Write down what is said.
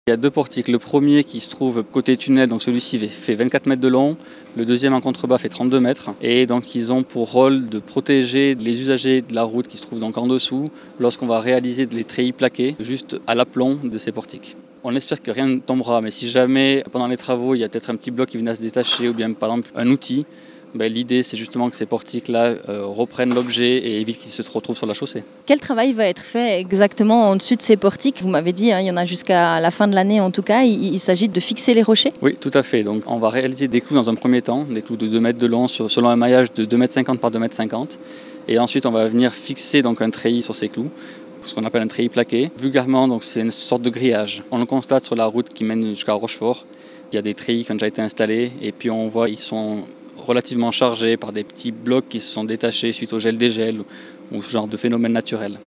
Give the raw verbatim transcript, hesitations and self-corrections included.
Il y a deux portiques. Le premier qui se trouve côté tunnel, donc celui-ci fait vingt-quatre mètres de long. Le deuxième en contrebas fait trente-deux mètres. Et donc ils ont pour rôle de protéger les usagers de la route qui se trouvent donc en dessous lorsqu'on va réaliser des treillis plaqués juste à l'aplomb de ces portiques. On espère que rien ne tombera, mais si jamais pendant les travaux il y a peut-être un petit bloc qui vient à se détacher ou bien par exemple un outil, ben, l'idée c'est justement que ces portiques-là euh, reprennent l'objet et évitent qu'il se retrouve sur la chaussée. Quel travail va être fait exactement en dessus de ces portiques? Vous m'avez dit, hein, il y en a jusqu'à la fin de l'année en tout cas. Il, il s'agit de fixer les rochers? Oui, tout à fait. Donc on va réaliser des clous dans un premier temps, des clous de deux mètres de long sur, selon un maillage de deux mètres cinquante par deux mètres cinquante. Et ensuite on va venir fixer donc un treillis sur ces clous, ce qu'on appelle un treillis plaqué. Vulgairement, donc, c'est une sorte de grillage. On le constate sur la route qui mène jusqu'à Rochefort. Il y a des treillis qui ont déjà été installés et puis on voit ils sont relativement chargés par des petits blocs qui se sont détachés suite au gel-dégel ou ce genre de phénomène naturel.